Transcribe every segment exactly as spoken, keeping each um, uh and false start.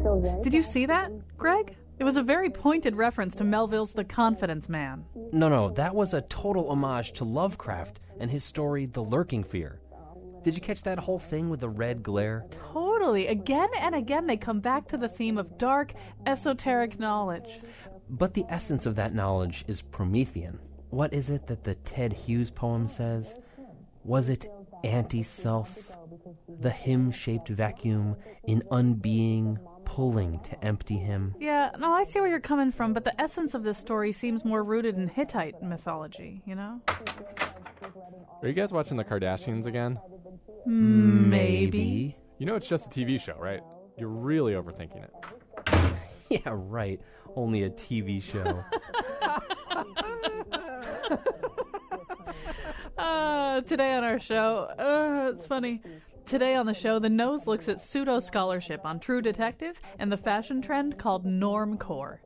Did you see that, Greg? It was a very pointed reference to Melville's The Confidence Man. No, no, that was a total homage to Lovecraft and his story, The Lurking Fear. Did you catch that whole thing with the red glare? Totally. Again and again they come back to the theme of dark, esoteric knowledge. But the essence of that knowledge is Promethean. What is it that the Ted Hughes poem says? Was it anti-self, the hymn-shaped vacuum in unbeing, pulling to empty him? Yeah, no, I see where you're coming from, but the essence of this story seems more rooted in Hittite mythology, you know? Are you guys watching The Kardashians again? Maybe. You know it's just a T V show, right? You're really overthinking it. Yeah, right. Only a T V show. uh, today on our show, uh, it's funny. Today on the show, The Nose looks at pseudo-scholarship on True Detective and the fashion trend called normcore.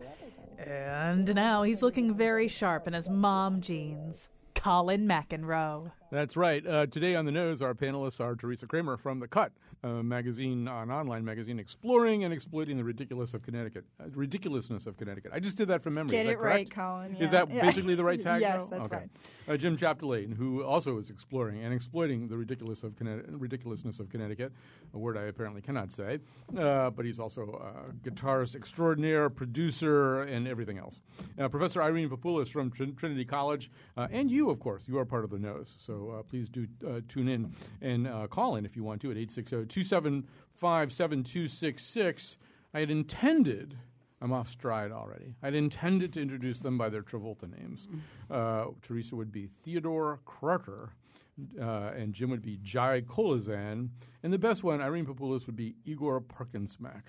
And now he's looking very sharp in his mom jeans. Colin McEnroe. That's right. Uh, today on The Nose, our panelists are Teresa Kramer from The Cut, a magazine, an online magazine exploring and exploiting the ridiculous of Connecticut, uh, ridiculousness of Connecticut. I just did that from memory. Get is it that right, correct? Colin. Is yeah. that yeah. basically the right tag? Yes, now? that's okay. right. Uh, Jim Chapdelaine, who also is exploring and exploiting the ridiculous of ridiculousness of Connecticut, a word I apparently cannot say, uh, but he's also a guitarist extraordinaire, producer, and everything else. Uh, Professor Irene Papoulis from Tr- Trinity College, uh, and you, of course, you are part of The Nose, so uh, please do uh, tune in and uh, call in if you want to at eight six zero, two seven five, seven two six six. I had intended, I'm off stride already, I had intended to introduce them by their Travolta names. Uh, Teresa would be Theodore Crutcher, uh, and Jim would be Jai Kolazan, and the best one, Irene Papoulis, would be Igor Parkinsmack.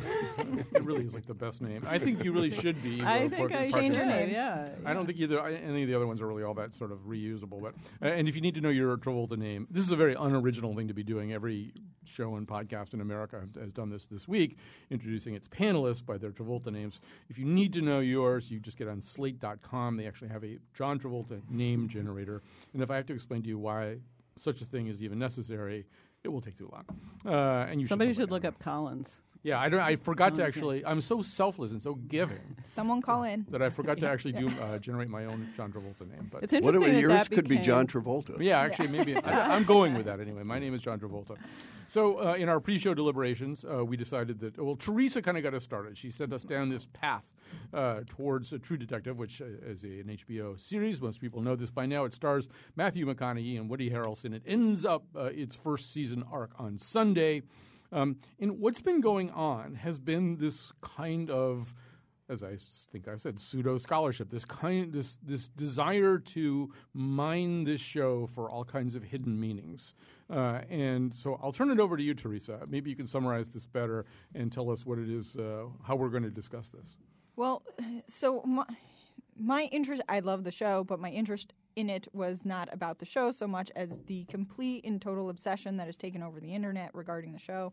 It really is like the best name. I think you really should be Igor I think I Change your should. name. Yeah, I don't think either any of the other ones are really all that sort of reusable. But uh, and if you need to know your Travolta name, this is a very unoriginal thing to be doing. Every show and podcast in America has done this this week, introducing its panelists by their Travolta names. If you need to know yours, you just get on slate dot com. They actually have a John Travolta name generator. And if I have to explain to you why such a thing is even necessary, it will take too long. Uh, and you Somebody should, should look up Collins. Yeah, I don't. I forgot to Collins actually. I'm so selfless and so giving Someone call in. that I forgot to actually do uh, generate my own John Travolta name. But It's What interesting about that yours that could be became- John Travolta. yeah, actually, maybe I, I'm going with that anyway. My name is John Travolta. So uh, in our pre-show deliberations, uh, we decided that well, Teresa kind of got us started. She sent us down this path uh, towards a True Detective, which uh, is a, an H B O series. Most people know this by now. It stars Matthew McConaughey and Woody Harrelson. It ends up uh, its first season arc on Sunday. Um, and what's been going on has been this kind of, as I think I said, pseudo scholarship. This kind, this this desire to mine this show for all kinds of hidden meanings. Uh, and so I'll turn it over to you, Teresa. Maybe you can summarize this better and tell us what it is, uh, how we're going to discuss this. Well, so my, my interest, I love the show, but my interest in it was not about the show so much as the complete and total obsession that has taken over the internet regarding the show.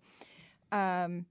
Um,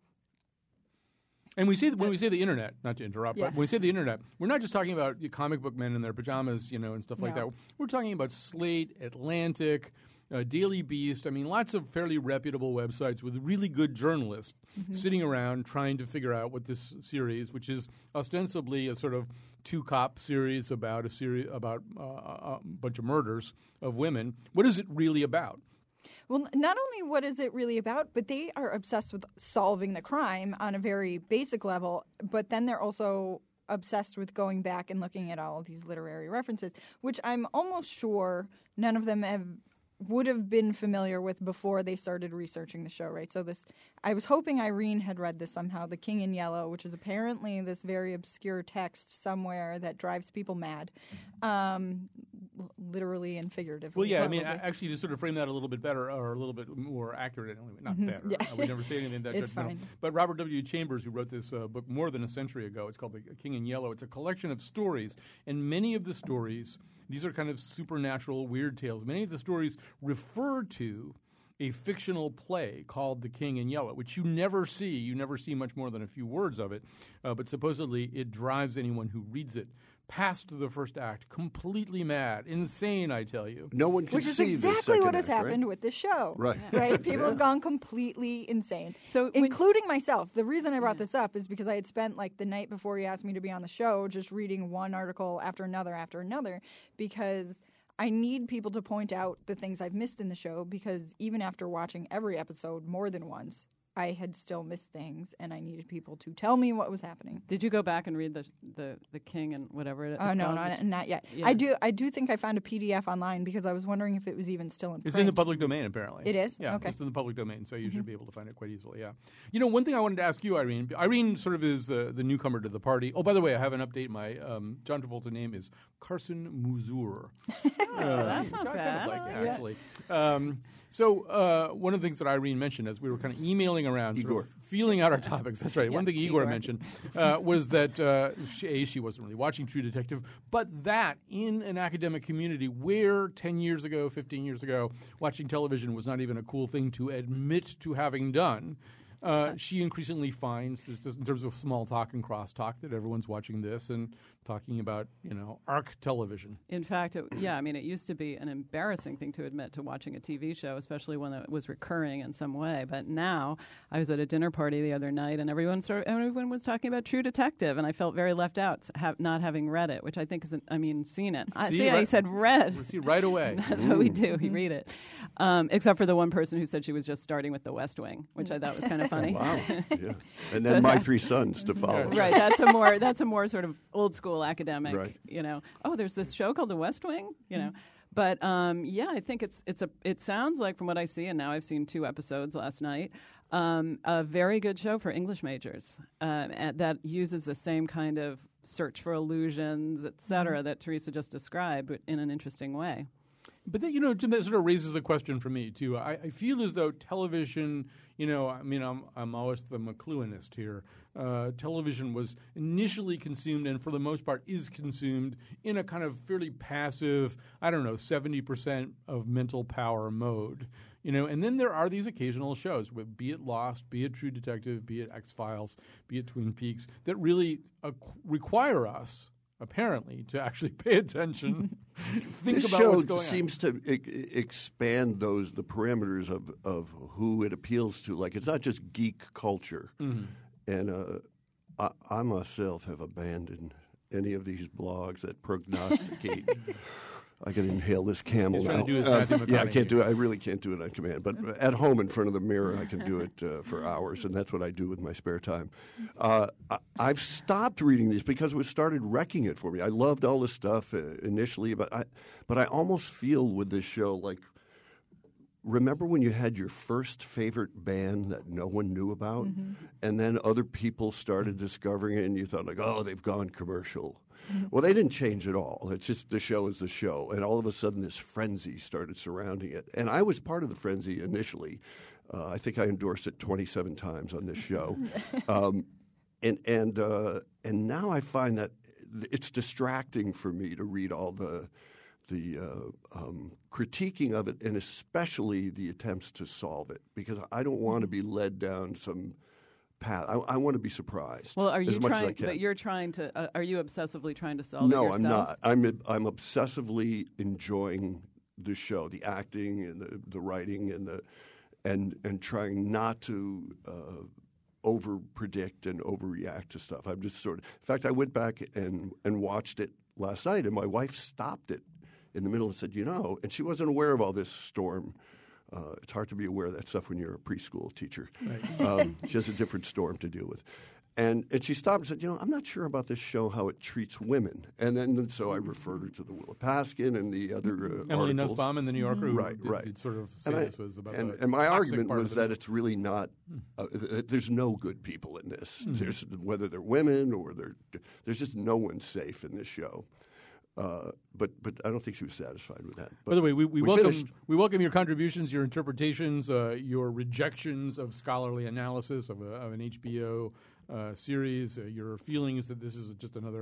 And we say when we say the internet, not to interrupt, Yeah. but when we say the internet, we're not just talking about comic book men in their pajamas, you know, and stuff like No. that. We're talking about Slate, Atlantic, uh, Daily Beast. I mean, lots of fairly reputable websites with really good journalists Mm-hmm. sitting around trying to figure out what this series, which is ostensibly a sort of two-cop series about a series about uh, a bunch of murders of women. What is it really about? Well, not only what is it really about, but they are obsessed with solving the crime on a very basic level, but then they're also obsessed with going back and looking at all of these literary references, which I'm almost sure none of them have would have been familiar with before they started researching the show, right? So this, I was hoping Irene had read this somehow, The King in Yellow, which is apparently this very obscure text somewhere that drives people mad, um, literally and figuratively. Well, yeah, I mean, probably. a- actually, to sort of frame that a little bit better or a little bit more accurate, anyway, not Mhm, better. yeah. I would never say anything that It's judgmental. fine. But Robert W. Chambers, who wrote this uh, book more than a century ago, it's called The King in Yellow. It's a collection of stories, and many of the stories, these are kind of supernatural, weird tales. Many of the stories refer to a fictional play called The King in Yellow, which you never see. You never see much more than a few words of it, uh, but supposedly it drives anyone who reads it past the first act, completely mad, insane, I tell you. No one can Which is see the exactly second what has act, right? happened with this show. Right. Right? People have gone completely insane. So when- including myself. The reason I brought this up is because I had spent like the night before he asked me to be on the show just reading one article after another after another because I need people to point out the things I've missed in the show because even after watching every episode more than once, I had still missed things, and I needed people to tell me what was happening. Did you go back and read the the, the King and whatever it is? Oh no, called? not, not yet. Yeah. I do. I do think I found a P D F online because I was wondering if it was even still in print. It's in the public domain, apparently. It is? Yeah, Okay. it's in the public domain, so you should be able to find it quite easily, yeah. You know, one thing I wanted to ask you, Irene. Irene sort of is uh, the newcomer to the party. Oh, by the way, I have an update. My um, John Travolta name is Carson Muzur. Oh, that's not which I bad. kind of like, I like actually. Um, so uh, one of the things that Irene mentioned as we were kind of emailing around, sort Igor. of feeling out our topics, that's right. One thing Igor, Igor. mentioned uh, was that, uh, she, A, she wasn't really watching True Detective, but that in an academic community where ten years ago, fifteen years ago, watching television was not even a cool thing to admit to having done, uh, she increasingly finds, that just in terms of small talk and crosstalk, that everyone's watching this and talking about, you know, ARC television. In fact, it, yeah, I mean, it used to be an embarrassing thing to admit to watching a T V show, especially one that was recurring in some way. But now, I was at a dinner party the other night, and everyone started, everyone was talking about True Detective, and I felt very left out, ha- not having read it, which I think is, an, I mean, seen it. I See, see, I right- said read. We see right away. That's what we do. We read it, um, except for the one person who said she was just starting with The West Wing, which I thought was kind of funny. Wow. Yeah. And So then My that's- Three Sons to follow. Right, that's a more that's a more sort of old school academic, Right. you know. Oh, there's this show called The West Wing, you know. But um, yeah, I think it's it's a it sounds like from what I see, and now I've seen two episodes last night, um, a very good show for English majors uh, and that uses the same kind of search for illusions, et cetera, that Teresa just described, but in an interesting way. But that, you know, Jim, that sort of raises a question for me too. I, I feel as though television, you know, I mean, I'm I'm always the McLuhanist here. Uh, television was initially consumed, and for the most part, is consumed in a kind of fairly passive, I don't know, seventy percent of mental power mode. You know, and then there are these occasional shows, be it Lost, be it True Detective, be it X-Files, be it Twin Peaks, that really uh, require us, apparently, to actually pay attention, think This about show what's going seems to e- expand those the parameters of, of who it appeals to. Like, it's not just geek culture. Mm-hmm. And uh, I, I myself have abandoned any of these blogs that prognosticate. I can inhale this camel He's now. trying to do his Uh, Matthew yeah, I McConaughey. can't do it. I really can't do it on command. But at home in front of the mirror, I can do it uh, for hours, and that's what I do with my spare time. Uh, I, I've stopped reading these because it started wrecking it for me. I loved all this stuff uh, initially, but I, but I almost feel with this show like, remember when you had your first favorite band that no one knew about, Mm-hmm. and then other people started discovering it, and you thought like, oh, they've gone commercial. Well, they didn't change at all. It's just the show is the show. And all of a sudden, this frenzy started surrounding it. And I was part of the frenzy initially. Uh, I think I endorsed it twenty-seven times on this show. um, and and uh, and now I find that it's distracting for me to read all the the uh, um, critiquing of it, and especially the attempts to solve it, because I don't want to be led down some path. I, I want to be surprised. Well, are you as much as I trying? can. But you're trying to. Uh, are you obsessively trying to solve No, it yourself? I'm not. I'm I'm obsessively enjoying the show, the acting and the, the writing and the and and trying not to uh, over predict and overreact to stuff. I'm just sort of. In fact, I went back and and watched it last night, and my wife stopped it in the middle and said, "You know," and she wasn't aware of all this storm. Uh, it's hard to be aware of that stuff when you're a preschool teacher. Right. Um, she has a different storm to deal with. And and she stopped and said, you know, I'm not sure about this show, how it treats women. And then and so I referred her to the Willa Paskin and the other uh, Emily articles. Nussbaum in the New Yorker, who Right, did, right. did sort of say And, I- this was about and, the and my toxic argument part was of that it. it's really not. Uh, th- there's no good people in this. There's whether they're women or they're there's just no one safe in this show. Uh, but but I don't think she was satisfied with that. But By the way, we, we, we welcome finished. we welcome your contributions, your interpretations, uh, your rejections of scholarly analysis of, a, of an H B O uh, series, uh, your feelings that this is just another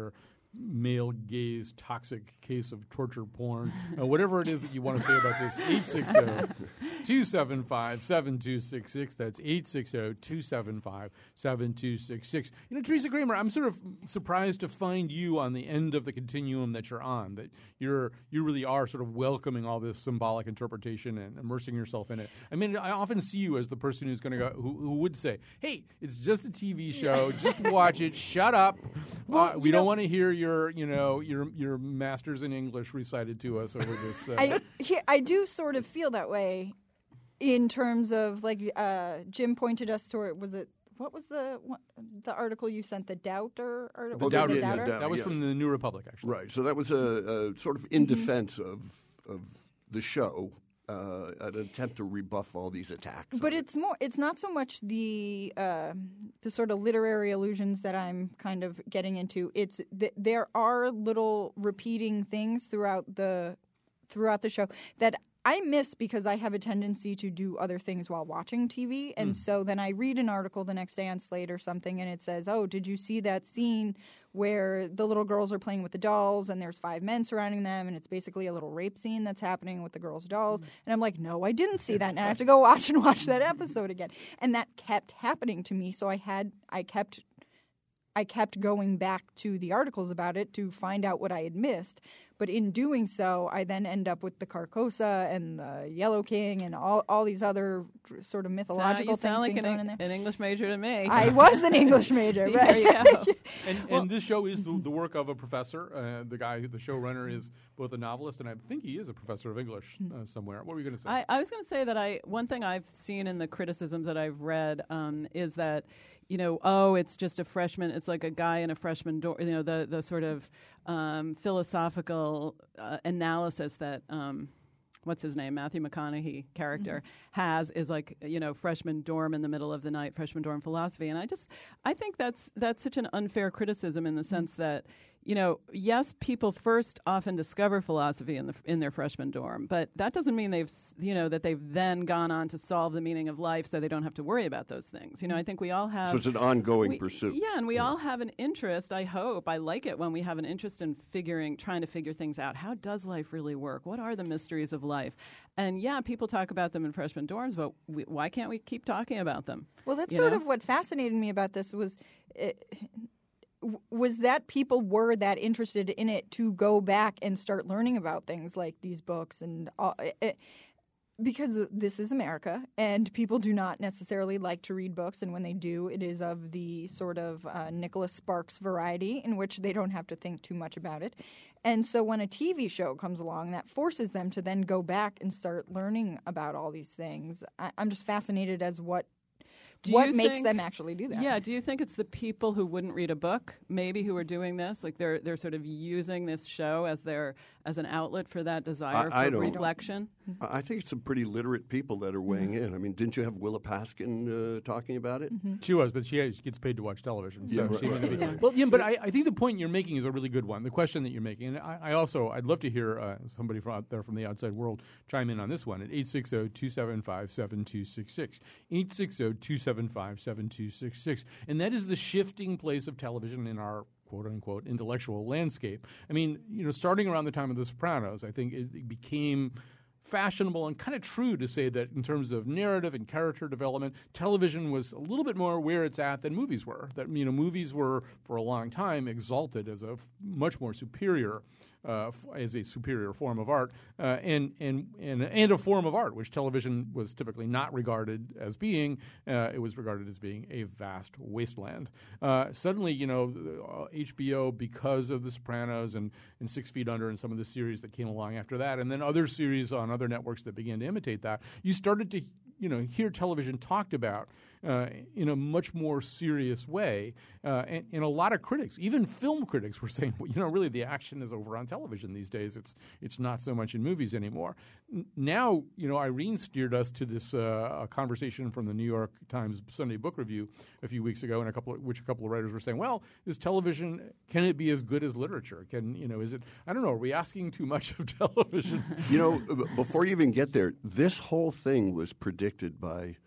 male gaze toxic case of torture porn. Uh, whatever it is that you want to say about this, eight six zero, two seven five, seven two six six. That's eight six zero, two seven five, seven two six six. You know, Teresa Kramer, I'm sort of surprised to find you on the end of the continuum that you're on, that you're you really are sort of welcoming all this symbolic interpretation and immersing yourself in it. I mean, I often see you as the person who's going to go, who, who would say, hey, it's just a T V show, just watch it, shut up. Well, uh, we you don't know- want to hear your, you know, your your masters in English recited to us over this. Uh, I he, I do sort of feel that way in terms of like uh, Jim pointed us toward was it what was the what, the article you sent the Doubter article The was it Doubter, the yeah, Doubter? Doubter. that was yeah. from the New Republic, actually. Right. So that was a, a sort of in defense of of the show, uh, an attempt to rebuff all these attacks. But on it. it's more. It's not so much the uh, the sort of literary allusions that I'm kind of getting into. It's th- there are little repeating things throughout the throughout the show that I miss because I have a tendency to do other things while watching T V, and so then I read an article the next day on Slate or something, and it says, "Oh, did you see that scene where the little girls are playing with the dolls and there's five men surrounding them, and it's basically a little rape scene that's happening with the girls' dolls?" And I'm like, "No, I didn't see that, and I have to go watch and watch that episode again." And that kept happening to me, so I had I kept. I kept going back to the articles about it to find out what I had missed. But in doing so, I then end up with the Carcosa and the Yellow King and all, all these other sort of mythological you things sound like being an, thrown in there. an English major to me. I was an English major. See, but there you go. And, and this show is the, the work of a professor. Uh, the guy, the showrunner, is both a novelist and I think he is a professor of English uh, somewhere. What were you going to say? I, I was going to say that I one thing I've seen in the criticisms that I've read um, is that, you know, oh, it's just a freshman. It's like a guy in a freshman dorm. You know, the the sort of um, philosophical uh, analysis that. Um, What's his name? Matthew McConaughey character mm-hmm. has is like, you know, freshman dorm in the middle of the night, freshman dorm philosophy. And I just, I think that's that's such an unfair criticism in the sense mm-hmm. that, you know, yes, people first often discover philosophy in the in their freshman dorm, but that doesn't mean they've, you know, that they've then gone on to solve the meaning of life so they don't have to worry about those things. You know, I think we all have. So it's an ongoing we, pursuit. Yeah, and we yeah. all have an interest, I hope. I like it when we have an interest in figuring, trying to figure things out. How does life really work? What are the mysteries of life? And yeah, people talk about them in freshman dorms, but we, why can't we keep talking about them? Well, that's you sort know? of what fascinated me about this was. It, was that people were that interested in it to go back and start learning about things like these books and all, it, because this is America and people do not necessarily like to read books, and when they do, it is of the sort of uh, Nicholas Sparks variety in which they don't have to think too much about it. And so when a T V show comes along, that forces them to then go back and start learning about all these things. I, I'm just fascinated as what Do what you makes think, them actually do that. Yeah, do you think it's the people who wouldn't read a book, maybe, who are doing this? Like they're they're sort of using this show as their as an outlet for that desire I, I for don't. reflection? I think it's some pretty literate people that are weighing Mm-hmm. in. I mean, didn't you have Willa Paskin uh, talking about it? Mm-hmm. She was, but she, she gets paid to watch television. So Yeah, right, she right, may be- right. Well, yeah, but I, I think the point you're making is a really good one. The question that you're making, and I, I also I'd love to hear uh, somebody from out there from the outside world chime in on this one at eight six zero, two seven five, seven two six six. eight six zero, two seven five, seven two six six. And that is the shifting place of television in our quote-unquote intellectual landscape. I mean, you know, starting around the time of The Sopranos, I think it, it became fashionable and kind of true to say that in terms of narrative and character development, television was a little bit more where it's at than movies were. That, you know, movies were for a long time exalted as a f- much more superior, uh, f- as a superior form of art, uh, and and and and a form of art which television was typically not regarded as being. Uh, it was regarded as being a vast wasteland. Uh, suddenly, you know, uh, H B O, because of The Sopranos and and Six Feet Under and some of the series that came along after that, and then other series on other networks that began to imitate that, you started to, you know, hear television talked about uh, in a much more serious way. Uh, and, and a lot of critics, even film critics, were saying, well, you know, really the action is over on television these days. It's it's not so much in movies anymore. N- now, you know, Irene steered us to this uh, a conversation from the New York Times Sunday Book Review a few weeks ago, and a couple of, which a couple of writers were saying, well, is television, can it be as good as literature? Can, you know, is it, I don't know, are we asking too much of television? You know, b- before you even get there, this whole thing was predicted by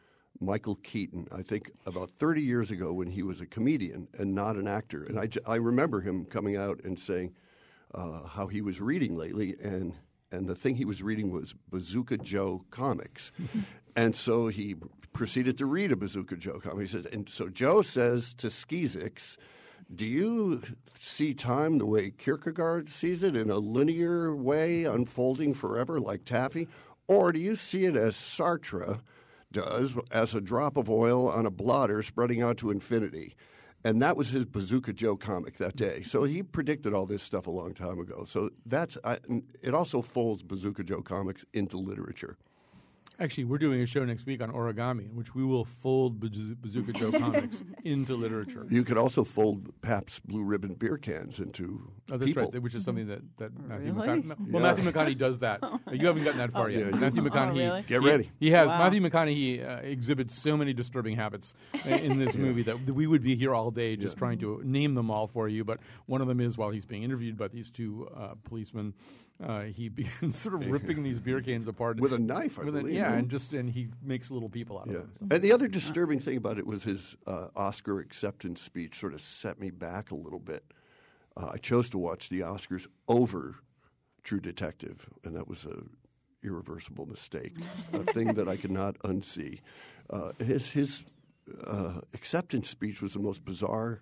Michael Keaton, I think about thirty years ago when he was a comedian and not an actor. And I, j- I remember him coming out and saying uh, how he was reading lately, and, and the thing he was reading was Bazooka Joe comics. And so he proceeded to read a Bazooka Joe comic. He says, and so Joe says to Skeezix, do you see time the way Kierkegaard sees it, in a linear way unfolding forever like taffy? Or do you see it as Sartre does, as a drop of oil on a blotter spreading out to infinity? And that was his Bazooka Joe comic that day. So he predicted all this stuff a long time ago. So that's I, it also folds Bazooka Joe comics into literature. Actually, we're doing a show next week on origami, in which we will fold Bazoo- Bazooka Joe comics into literature. You could also fold Pabst Blue Ribbon beer cans into Oh, that's people. right, which is something that, that Matthew Really? McConaughey... Well, Yeah. Matthew McConaughey does that. You haven't gotten that far yet. yeah. Matthew Oh, McConaughey... really? Get he- ready. He has. Wow. Matthew McConaughey uh, exhibits so many disturbing habits uh, in this movie that we would be here all day just trying to name them all for you. But one of them is, while he's being interviewed by these two uh, policemen, uh, he begins sort of ripping these beer cans apart. With a knife, I With a- believe. Yeah, right? and just and he makes little people out Yeah. of them. And the other disturbing thing about it was his uh, Oscar acceptance speech sort of set me back a little bit. Uh, I chose to watch the Oscars over True Detective, and that was a irreversible mistake, a thing that I could not unsee. Uh, his his uh, acceptance speech was the most bizarre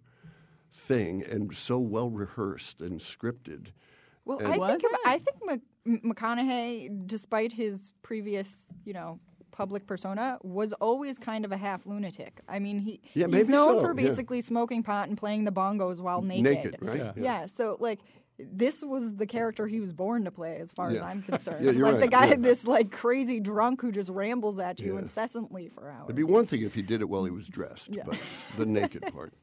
thing, and so well rehearsed and scripted. Well, And- I Was think it? I think Mc- McConaughey, despite his previous, you know, public persona, was always kind of a half lunatic. I mean, he Yeah, he's maybe known so, for yeah. basically smoking pot and playing the bongos while naked. Naked, right? Yeah. Yeah. So like. This was the character he was born to play, as far as Yeah. I'm concerned. Yeah, you're like the right, guy, yeah. this like crazy drunk who just rambles at you Yeah. incessantly for hours. It'd be one thing if he did it while he was dressed, Yeah. but the naked part.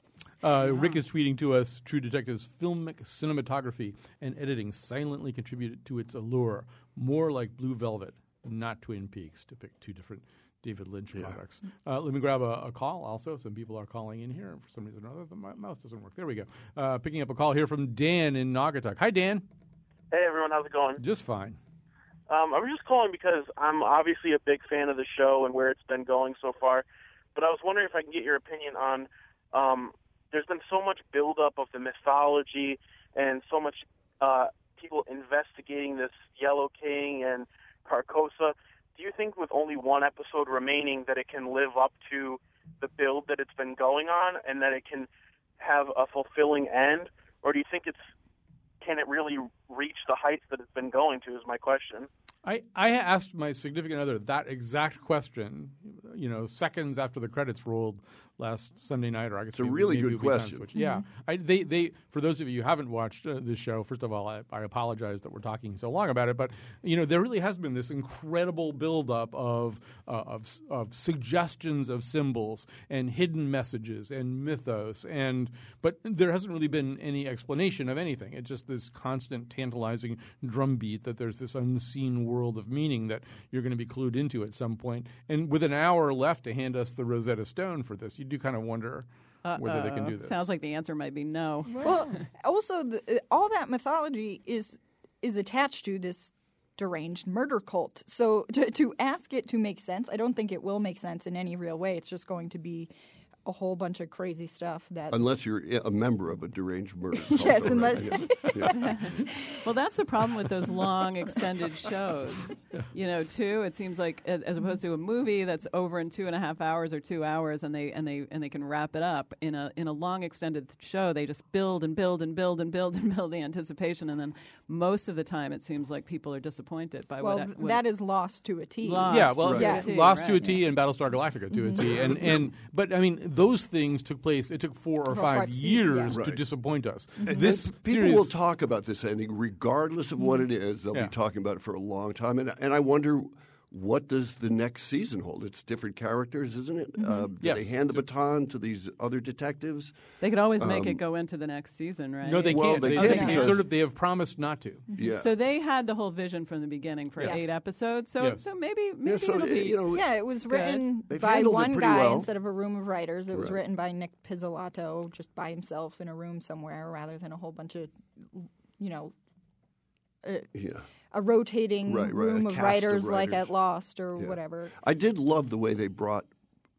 Uh, Rick is tweeting to us, True Detective's filmic cinematography and editing silently contributed to its allure, more like Blue Velvet, not Twin Peaks, to pick two different David Lynch products. Uh, let me grab a, a call also. Some people are calling in here. For some reason or other, the my mouse doesn't work. There we go. Uh, picking up a call here from Dan in Naugatuck. Hi, Dan. Hey, everyone. How's it going? Just fine. Um, I was just calling because I'm obviously a big fan of the show and where it's been going so far. But I was wondering if I can get your opinion on um, there's been so much buildup of the mythology and so much uh, people investigating this Yellow King and Carcosa. Do you think with only one episode remaining that it can live up to the build that it's been going on and that it can have a fulfilling end? Or do you think it's can it really reach the heights that it's been going to is my question. I, I asked my significant other that exact question, you know, seconds after the credits rolled last Sunday night, or I guess It's a maybe, really maybe good a week on question. Switch. Yeah, I, they they for those of you who haven't watched uh, this show, first of all, I, I apologize that we're talking so long about it, but you know, there really has been this incredible buildup of uh, of of suggestions of symbols and hidden messages and mythos, and but there hasn't really been any explanation of anything. It's just this constant tantalizing drumbeat that there's this unseen world of meaning that you're going to be clued into at some point. And with an hour left to hand us the Rosetta Stone for this, you do kind of wonder whether they can do this. Sounds like the answer might be no. Well, also, the, all that mythology is is attached to this deranged murder cult. So to, to ask it to make sense, I don't think it will make sense in any real way. It's just going to be a whole bunch of crazy stuff that. Unless you're a member of a deranged murder cult. Yes, Right, unless- I guess. Yeah. Well, that's the problem with those long extended shows. You know, too. It seems like as, as opposed to a movie that's over in two and a half hours or two hours, and they and they and they can wrap it up in a in a long extended show. They just build and build and build and build and build the anticipation, and then most of the time it seems like people are disappointed by well, what, th- what that is lost to a T. Lost Yeah, well, to Yeah. a T, Lost to a right. T and Battlestar Galactica to a T, and and but I mean those things took place. It took four or Four or five five se- years yeah. to Right. disappoint us. And This then people series, will talk about this ending regardless of what it is. They'll Yeah. be talking about it for a long time, and and I wonder what does the next season hold. It's different characters, isn't it? Uh, do Yes. they hand the baton to these other detectives? They could always make Um, it go into the next season, right? no, they Well, can't. they They, can't they, because- sort of they have promised not to. Yeah. So they had the whole vision from the beginning for Yes. eight episodes. So Yes. so maybe maybe yeah, so it'll uh, be you know, Yeah, it was written They've by handled it one pretty guy well. instead of a room of writers. It was Right. written by Nick Pizzolatto just by himself in a room somewhere rather than a whole bunch of, you know, yeah. a rotating Right, right, a room of cast of writers, like writers. at Lost or Yeah. whatever. I did love the way they brought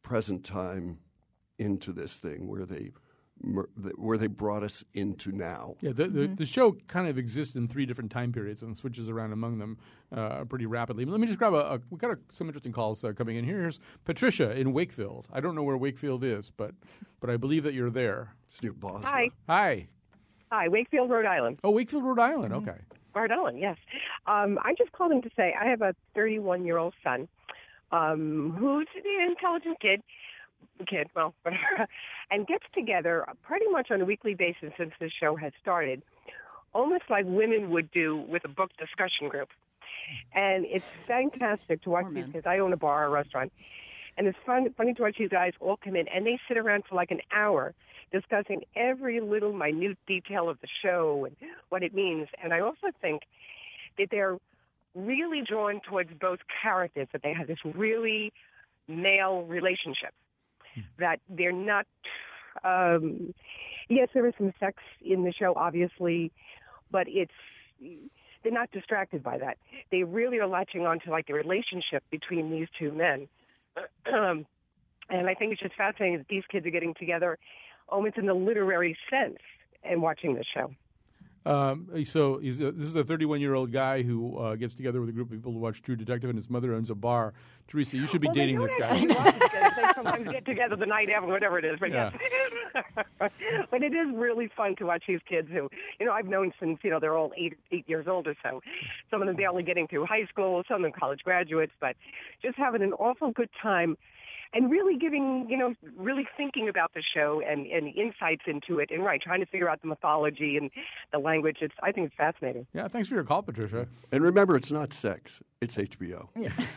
present time into this thing where they where they brought us into now. Yeah, the, the, Mm-hmm. the show kind of exists in three different time periods and switches around among them uh, pretty rapidly. Let me just grab a, a we got a, some interesting calls uh, coming in here. Here's Patricia in Wakefield. I don't know where Wakefield is, but but I believe that you're there. It's near Boston. Hi. Hi. Hi, Wakefield, Rhode Island. Oh, Wakefield, Rhode Island. Okay. Rhode Island, yes. Um, I just called in to say I have a thirty-one-year-old son um, who's an intelligent kid, kid, well, whatever, and gets together pretty much on a weekly basis since the show has started, almost like women would do with a book discussion group. And it's fantastic to watch Poor these men. kids. I own a bar or a restaurant. And it's fun, funny to watch these guys all come in, and they sit around for like an hour discussing every little minute detail of the show and what it means. And I also think that they're really drawn towards both characters, that they have this really male relationship, that they're not, um, yes, there is some sex in the show, obviously, but it's, they're not distracted by that. They really are latching on to like the relationship between these two men. Um, and I think it's just fascinating that these kids are getting together almost in the literary sense and watching this show. Um, so he's a, this is a thirty-one-year-old guy who uh, gets together with a group of people to watch True Detective, and his mother owns a bar. Teresa, you should be Well, dating they this don't guy. actually watch it together. They sometimes get together the night after, whatever it is. But Yeah. yes. But it is really fun to watch these kids who, you know, I've known since, you know, they're all eight eight years old or so. Some of them barely getting through high school, some of them college graduates, but just having an awful good time and really giving, you know, really thinking about the show and, and insights into it and, right, trying to figure out the mythology and the language. It's I think it's fascinating. Yeah, thanks for your call, Patricia. And remember, it's not sex; it's H B O.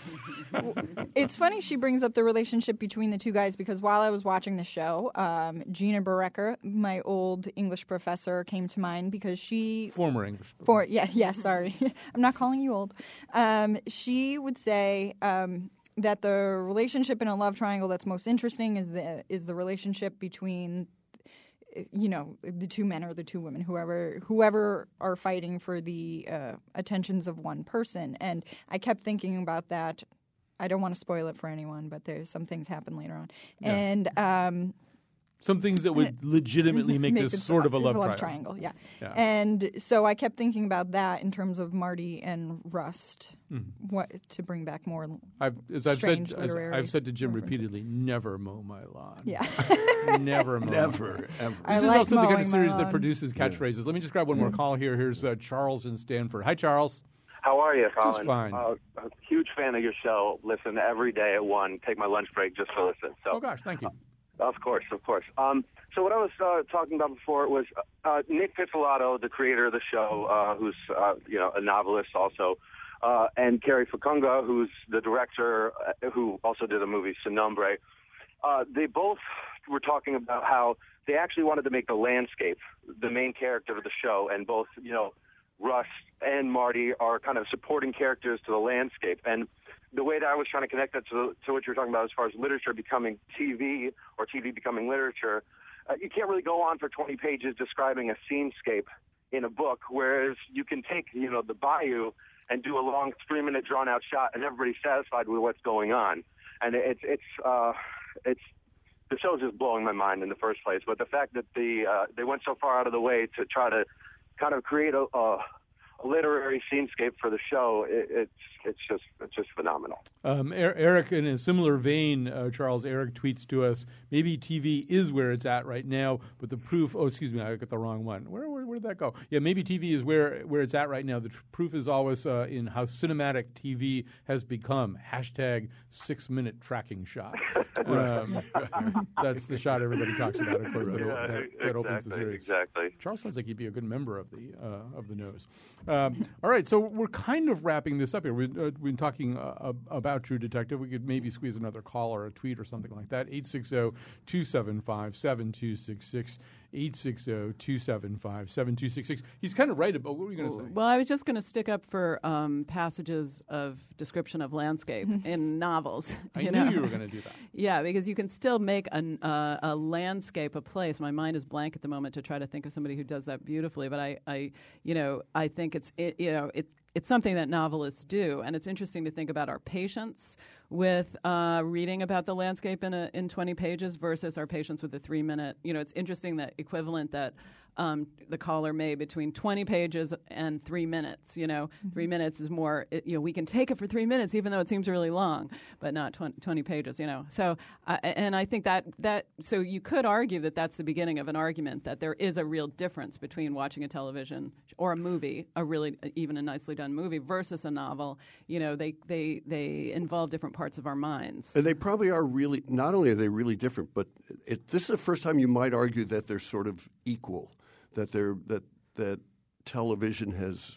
It's funny she brings up the relationship between the two guys because while I was watching the show, um, Gina Berecker, my old English professor, came to mind because she Former English. for yeah yeah sorry I'm not calling you old. Um, she would say um, that the relationship in a love triangle that's most interesting is the is the relationship between, you know, the two men or the two women, whoever whoever are fighting for the uh, attentions of one person. And I kept thinking about that. I don't want to spoil it for anyone, but there's some things happen later on, Yeah. and um, Some things that would legitimately make, this it sort of a love, triangle. triangle. Yeah. Yeah. And so I kept thinking about that in terms of Marty and Rust, Mm-hmm. what to bring back more. I've, as I've Strange said, as literary I've said to Jim references. repeatedly, never mow my lawn. Yeah. Never mow. Never, ever. I This is like also the kind mowing of my series that lawn. produces catchphrases. Let me just grab one more call here. Here's uh, Charles in Stanford. Hi, Charles. How are you, Colin? Just fine. Uh, a huge fan of your show. Listen every day at one. Take my lunch break just to listen. So, Oh, gosh, thank you. of course, of course. Um, so what I was uh, talking about before was uh, Nick Pizzolatto, the creator of the show, uh, who's uh, you know a novelist also, uh, and Carrie Fakunga, who's the director, uh, who also did a movie Sin Nombre. Uh, they both were talking about how they actually wanted to make the landscape the main character of the show, and both you know. Russ and Marty are kind of supporting characters to the landscape. And the way that I was trying to connect that to, to what you're talking about as far as literature becoming T V or T V becoming literature, uh, you can't really go on for twenty pages describing a scenescape in a book, whereas you can take, you know, the bayou and do a long three-minute drawn-out shot and everybody's satisfied with what's going on. And it's, it's, uh, it's, the show's just blowing my mind in the first place. But the fact that the uh, they went so far out of the way to try to kind of create a, a, a literary scenescape for the show, it, it's it's just it's just phenomenal. Um, Er- Eric, in a similar vein, uh, Charles, Eric tweets to us, maybe T V is where it's at right now, but the proof, oh, excuse me, I got the wrong one. Where, where, where did that go? Yeah, maybe T V is where, where it's at right now. The tr- proof is always uh, in how cinematic T V has become. Hashtag six-minute tracking shot. Um, that's the shot everybody talks about, of course, that, Yeah, that, that exactly, opens the series. exactly. Charles sounds like he'd be a good member of the uh, of the Nose. Um, all right, so we're kind of wrapping this up here. We've, uh, we've been talking uh, about True Detective. We could maybe squeeze another call or a tweet or something like that. eight six zero, two seven five, seven two six six. eight six zero, two seven five, seven two six six. He's kind of right about what were you going to say? Well, I was just going to stick up for um, passages of description of landscape in novels. I you knew know? you were going to do that. Yeah, because you can still make an, uh, a landscape a place. My mind is blank at the moment to try to think of somebody who does that beautifully. But I, I you know, I think it's it, you know, it's it's something that novelists do, and it's interesting to think about our patience with uh, reading about the landscape in a, in twenty pages versus our patience with a three minute. You know, it's interesting that equivalent that um, the caller made between twenty pages and three minutes. You know, mm-hmm. three minutes is more. It, you know, we can take it for three minutes, even though it seems really long, but not twenty, twenty pages. You know, so uh, and I think that that so you could argue that that's the beginning of an argument that there is a real difference between watching a television or a movie, a really even a nicely done movie, versus a novel. You know, they they they involve different parts of our minds. And they probably are really. Not only are they really different, but it, this is the first time you might argue that they're sort of equal. That they're that that television has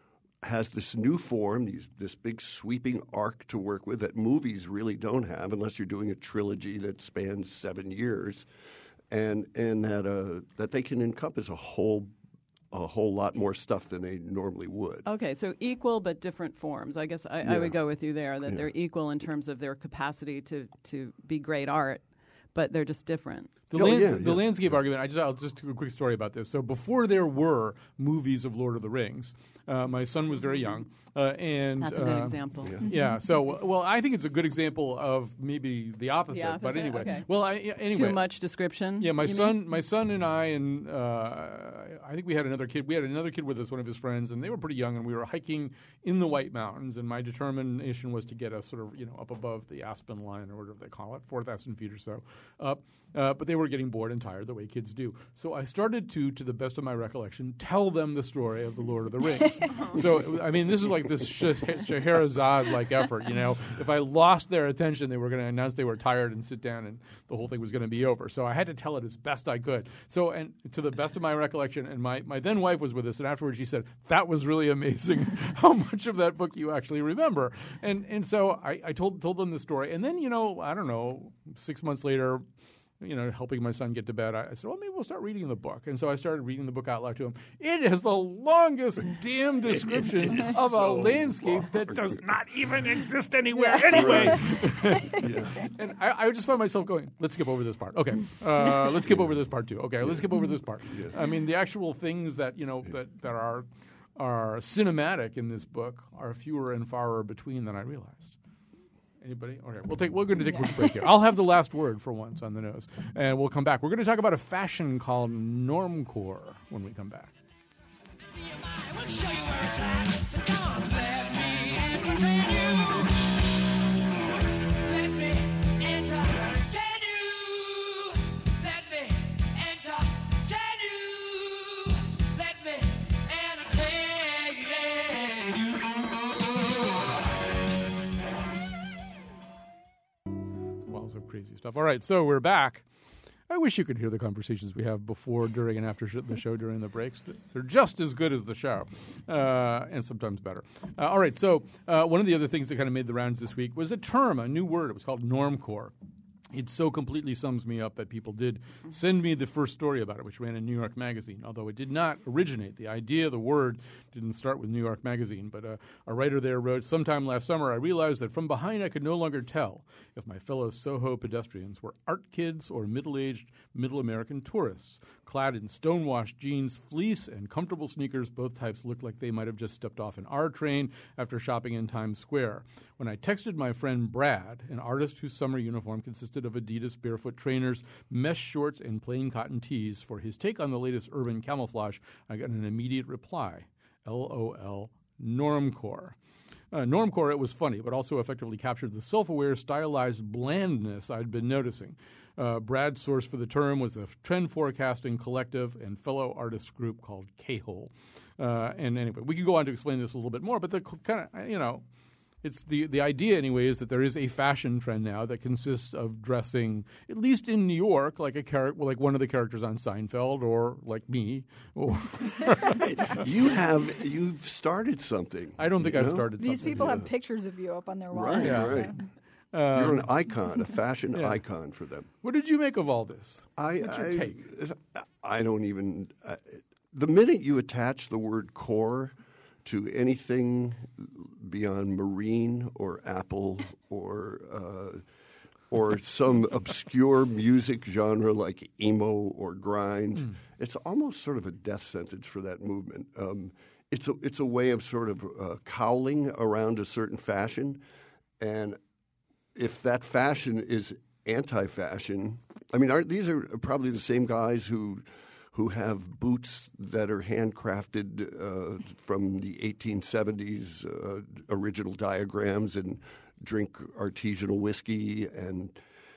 has this new form, these this big sweeping arc to work with that movies really don't have, unless you're doing a trilogy that spans seven years, and and that uh, that they can encompass a whole a whole lot more stuff than they normally would. Okay, so equal but different forms. I guess I, yeah. I would go with you there. That yeah. they're equal in terms of their capacity to to be great art, but they're just different. The, oh, land, yeah, the yeah. landscape yeah. argument, I just, I'll just do a quick story about this. So before there were movies of Lord of the Rings, uh, my son was very young. Uh, and That's a good uh, example. Yeah. yeah. So, well, I think it's a good example of maybe the opposite. The opposite? But anyway, okay. well, I, yeah, anyway, too much description. Yeah, my son, mean? my son and I, and uh, I think we had another kid. We had another kid with us, one of his friends, and they were pretty young. And we were hiking in the White Mountains, and my determination was to get us sort of, you know, up above the Aspen line, or whatever they call it, four thousand feet or so up. Uh, but they were getting bored and tired, the way kids do. So I started to, to the best of my recollection, tell them the story of the Lord of the Rings. So, I mean, this is like this Sh- Scheherazade-like effort, you know. If I lost their attention, they were going to announce they were tired and sit down, and the whole thing was going to be over. So I had to tell it as best I could. So, and to the best of my recollection, and my, my then wife was with us, and afterwards she said, that was really amazing how much of that book you actually remember. And and so I, I told told them the story. And then, you know, I don't know, six months later, you know, helping my son get to bed, I, I said, well, maybe we'll start reading the book. And so I started reading the book out loud to him. It is the longest damn description of a so landscape long. that does not even exist anywhere yeah. anyway. yeah. And I, I just found myself going, let's skip over this part. Okay. Uh, let's skip over this part too. Okay, let's skip over this part. Yeah. I mean, the actual things that, you know, that, that are are cinematic in this book are fewer and farther between than I realized. Anybody? Okay, we'll take. We're going to take a quick break here. I'll have the last word for once on the nose, and we'll come back. We're going to talk about a fashion called normcore when we come back. We'll show you where it's at. So come on, let me entertain you. Let me entertain you. Let me entertain you. Let me entertain you. Of crazy stuff. All right, so we're back. I wish you could hear the conversations we have before, during, and after sh- the show during the breaks. They're just as good as the show, uh, and sometimes better. Uh, all right, so uh, one of the other things that kind of made the rounds this week was a term, a new word. It was called normcore. It so completely sums me up that people did send me the first story about it, which ran in New York Magazine, although it did not originate. The idea, the word, didn't start with New York Magazine. But uh, a writer there wrote, sometime last summer I realized that from behind I could no longer tell if my fellow Soho pedestrians were art kids or middle-aged middle American tourists. Clad in stonewashed jeans, fleece, and comfortable sneakers, both types looked like they might have just stepped off an R train after shopping in Times Square. When I texted my friend Brad, an artist whose summer uniform consisted of Adidas barefoot trainers, mesh shorts, and plain cotton tees, for his take on the latest urban camouflage, I got an immediate reply. L O L, normcore. Uh, normcore, it was funny, but also effectively captured the self-aware, stylized blandness I'd been noticing. Uh, Brad's source for the term was a trend forecasting collective and fellow artists group called K-Hole. Uh, and anyway, we could go on to explain this a little bit more, but the kind of, you know, it's the, the idea anyway is that there is a fashion trend now that consists of dressing, at least in New York, like a char- like one of the characters on Seinfeld, or like me. Or you have you've started something. I don't think I've know? started These something. These people yeah. have pictures of you up on their wall. Right, yeah. right. Um, You're an icon, a fashion yeah. icon for them. What did you make of all this? I, What's your I, take? I don't even. Uh, the minute you attach the word core to anything beyond Marine or Apple or uh, or some obscure music genre like emo or grind, mm. it's almost sort of a death sentence for that movement. Um, it's a it's a way of sort of uh, cowling around a certain fashion, and if that fashion is anti-fashion, I mean, are, these are probably the same guys who who have boots that are handcrafted uh, from the eighteen seventies uh, original diagrams and drink artisanal whiskey. And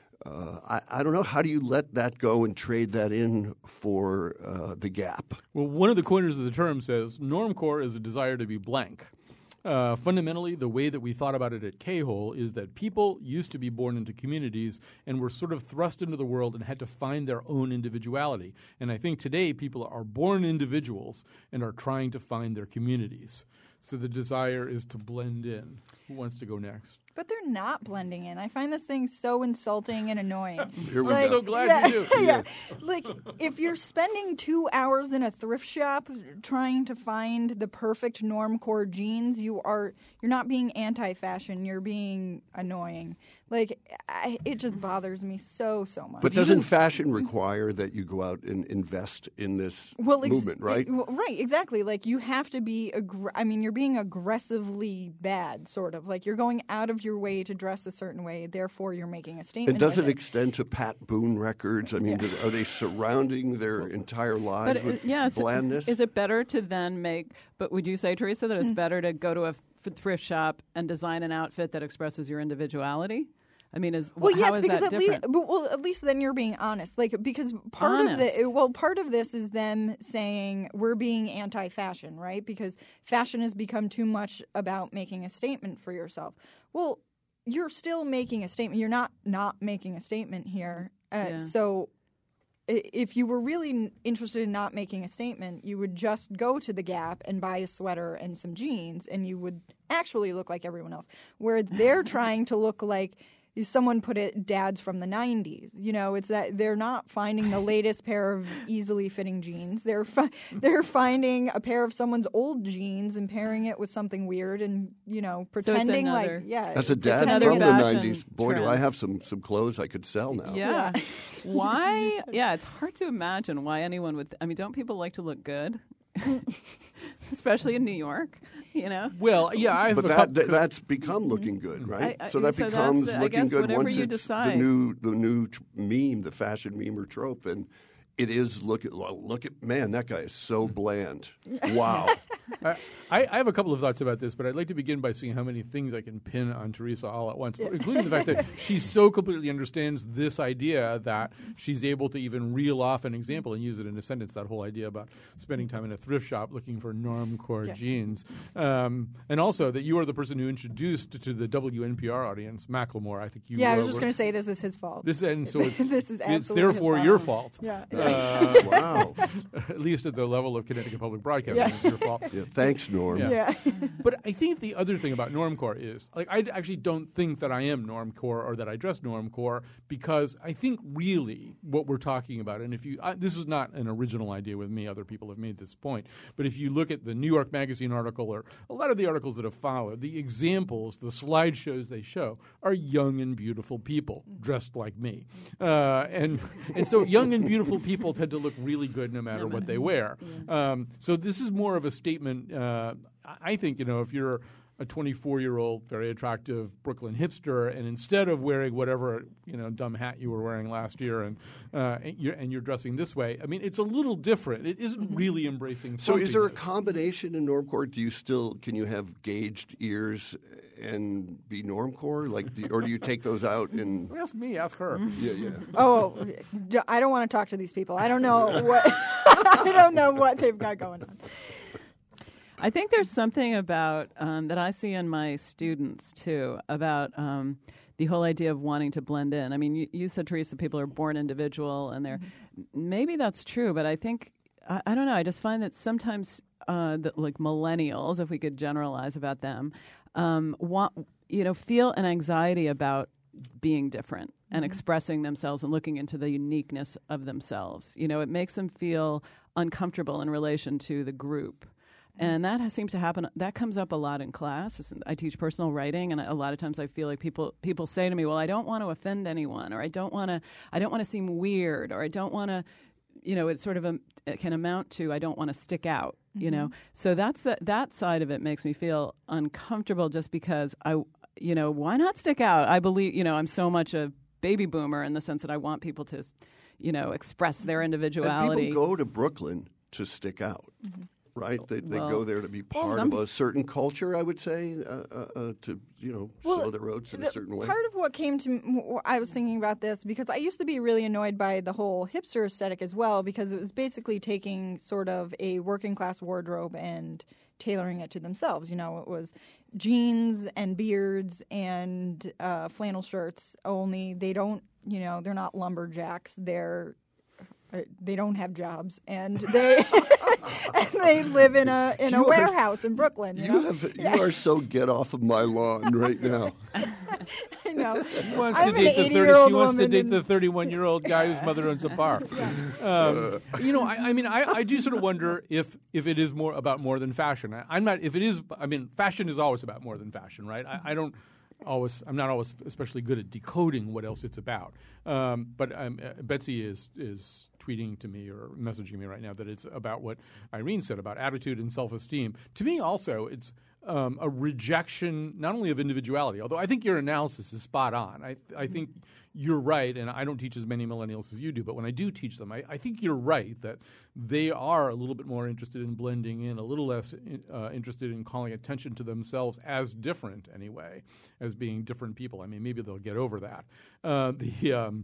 uh, I, I don't know, how do you let that go and trade that in for uh, the Gap? Well, one of the coiners of the term says normcore is a desire to be blank. Uh, fundamentally, the way that we thought about it at K-Hole is that people used to be born into communities and were sort of thrust into the world and had to find their own individuality. And I think today people are born individuals and are trying to find their communities. So the desire is to blend in. Who wants to go next? But they're not blending in. I find this thing so insulting and annoying. Here we like, I'm so glad yeah, you do. yeah. Like, if you're spending two hours in a thrift shop trying to find the perfect normcore jeans, you are you're not being anti-fashion. You're being annoying. Like, I, it just bothers me so so much. But doesn't fashion require that you go out and invest in this well, ex- movement, right? Well, right, exactly. Like, you have to be, aggr- I mean, you're being aggressively bad, sort of. Like, you're going out of your way to dress a certain way, therefore you're making a statement. And does with it it extend to Pat Boone records? I mean, Yeah. do, are they surrounding their entire lives But with uh, yeah, is it- blandness? Is it better to then make? But would you say, Teresa, that it's better to go to a f- thrift shop and design an outfit that expresses your individuality? I mean, is Well, how yes, is because that at least, different? well, at least then you're being honest. Like, because part of Honest. the well, part of this is them saying we're being anti-fashion, right? Because fashion has become too much about making a statement for yourself. Well, you're still making a statement. You're not not making a statement here. Uh, Yeah. So, i- if you were really n- interested in not making a statement, you would just go to the Gap and buy a sweater and some jeans, and you would actually look like everyone else. Where they're trying to look like. Someone put it, dads from the nineties. You know, it's that they're not finding the latest pair of easily fitting jeans. They're fi- they're finding a pair of someone's old jeans and pairing it with something weird and, you know, pretending another- like, yeah. As a dad another from the fashion nineties, boy, do trend. I have some, some clothes I could sell now. Yeah. Why? Yeah, it's hard to imagine why anyone would. I mean, don't people like to look good? Especially in New York, you know? Well, yeah, I have But a that, couple- that that's become looking good, right? I- I- so that so that's becomes the- I looking guess good whatever once you it's decide. the new the new tr- meme, the fashion meme or trope, and it is look at well, look at man, that guy is so bland. Wow. I, I have a couple of thoughts about this, but I'd like to begin by seeing how many things I can pin on Teresa all at once, including the fact that she so completely understands this idea that she's able to even reel off an example and use it in a sentence, that whole idea about spending time in a thrift shop looking for normcore Yeah. jeans. Um, and also that you are the person who introduced to the W N P R audience Macklemore. I think you Yeah, I uh, was just were- going to say this is his fault. This, and so it's, This is it's absolutely his therefore fault. your fault. Yeah. Uh, Wow. at least at the level of Connecticut Public Broadcasting, Yeah. it's your fault. Yeah, thanks, Norm. Yeah. yeah. But I think the other thing about normcore is, like, I actually don't think that I am normcore or that I dress normcore, because I think really what we're talking about, and if you, I, this is not an original idea with me, other people have made this point, but if you look at the New York Magazine article or a lot of the articles that have followed, the examples, the slideshows they show are young and beautiful people dressed like me. Uh, and, and so young and beautiful people tend to look really good no matter what they wear. Um, so this is more of a statement. Uh, I think, you know, if you're a twenty-four-year-old, very attractive Brooklyn hipster, and instead of wearing whatever, you know, dumb hat you were wearing last year, and uh, and, you're, and you're dressing this way, I mean, it's a little different. It isn't really embracing. So is there a frumpiness. combination in normcore? Do you still can you have gauged ears and be normcore? Like, do, or do you take those out and Ask me, ask her. yeah, yeah. Oh, d- I don't want to talk to these people. I don't know what I don't know what they've got going on. I think there's something about um, that I see in my students too about um, the whole idea of wanting to blend in. I mean, you, you said, Teresa, people are born individual, and they're maybe that's true, but I think I, I don't know. I just find that sometimes, uh, that like millennials, if we could generalize about them, um, want you know feel an anxiety about being different and expressing themselves and looking into the uniqueness of themselves. You know, it makes them feel uncomfortable in relation to the group. And that has, seems to happen. That comes up a lot in class. I teach personal writing, and a lot of times I feel like people people say to me, "Well, I don't want to offend anyone, or I don't want to, I don't want to seem weird, or I don't want to." You know, it sort of um, it can amount to I don't want to stick out. Mm-hmm. You know, so that's the, that side of it makes me feel uncomfortable, just because I. you know, why not stick out? I believe, you know, I'm so much a baby boomer in the sense that I want people to, you know, express their individuality. And people go to Brooklyn to stick out. Mm-hmm. Right, they they well, go there to be part some, of a certain culture. I would say uh, uh, uh, to you know well, sow their oats in the, a certain way. Part of what came to me, I was thinking about this because I used to be really annoyed by the whole hipster aesthetic as well, because it was basically taking sort of a working class wardrobe and tailoring it to themselves. You know, it was jeans and beards and uh, flannel shirts. Only they don't, you know, they're not lumberjacks. They're Uh, they don't have jobs, and they and they live in a in you a warehouse are, in Brooklyn. You, you know? have yeah. you are so get off of my lawn right now. I know. She wants I'm to date the thirty. She wants to date and... the thirty-one-year-old guy whose mother owns a bar. Yeah. Um, you know, I, I mean, I, I do sort of wonder if if it is more about more than fashion. I, I'm not. If it is, I mean, fashion is always about more than fashion, right? I, I don't. Always, I'm not always especially good at decoding what else it's about. Um, but um, uh, Betsy is is tweeting to me or messaging me right now that it's about what Irene said about attitude and self-esteem. To me, also, it's um, a rejection not only of individuality, although I think your analysis is spot on. I I think you're right, and I don't teach as many millennials as you do, but when I do teach them, I, I think you're right that they are a little bit more interested in blending in, a little less in, uh, interested in calling attention to themselves as different anyway, as being different people. I mean, maybe they'll get over that. Uh, the um,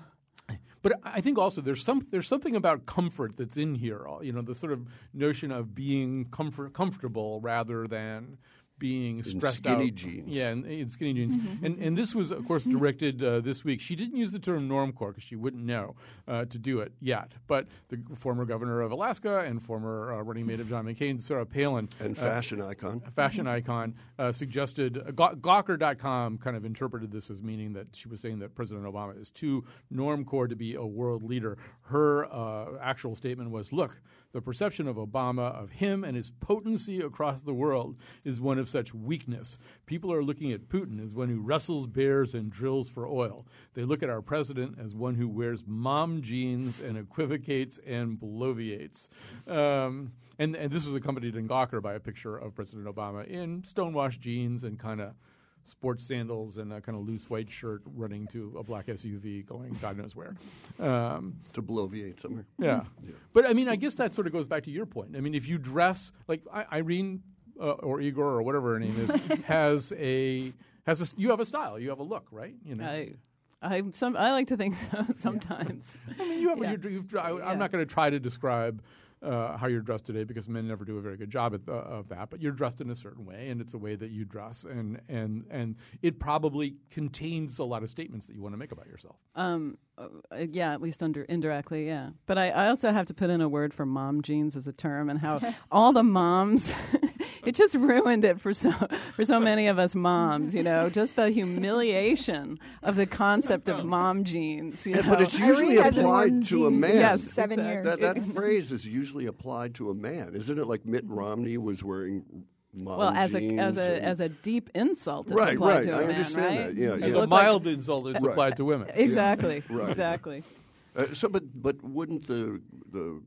But I think also there's some there's something about comfort that's in here. You know, the sort of notion of being comfort comfortable rather than being stressed in skinny out. jeans. Yeah, in, in skinny jeans. and and this was, of course, directed uh, this week. She didn't use the term normcore because she wouldn't know uh, to do it yet. But the former governor of Alaska and former uh, running mate of John McCain, Sarah Palin. And fashion uh, icon. Fashion icon uh, suggested, uh, Gawker dot com kind of interpreted this as meaning that she was saying that President Obama is too normcore to be a world leader. Her uh, actual statement was, look, the perception of Obama, of him and his potency across the world, is one of such weakness. People are looking at Putin as one who wrestles bears and drills for oil. They look at our president as one who wears mom jeans and equivocates and bloviates. Um, and, and this was accompanied in Gawker by a picture of President Obama in stonewashed jeans and kind of sports sandals and a kind of loose white shirt running to a black S U V going God knows where. Um, to bloviate somewhere. Yeah. yeah. But, I mean, I guess that sort of goes back to your point. I mean, if you dress like I, Irene uh, or Igor or whatever her name is has a has a, you have a style, you have a look, right? You know. I, I some I like to think so sometimes. Yeah. I mean, you have yeah. you're, you've, I, I'm yeah. not going to try to describe Uh, how you're dressed today, because men never do a very good job at, uh, of that. But you're dressed in a certain way, and it's a way that you dress, and and and it probably contains a lot of statements that you want to make about yourself. Um, uh, yeah, at least under indirectly, yeah. But I, I also have to put in a word for mom jeans as a term, and how all the moms, it just ruined it for so for so many of us moms. You know, just the humiliation of the concept of mom jeans. You yeah, know? But it's usually Irene applied to a man. Yes, seven exactly. years. That, that phrase is usually applied to a man, isn't it? Like Mitt Romney was wearing mom well, as a jeans as a and, as a deep insult, it's right, applied right. to a I man, understand right? that. Yeah, As yeah. a mild like, insult, it's right. applied to women. Exactly, Yeah. Right. exactly. Uh, so, but but wouldn't the the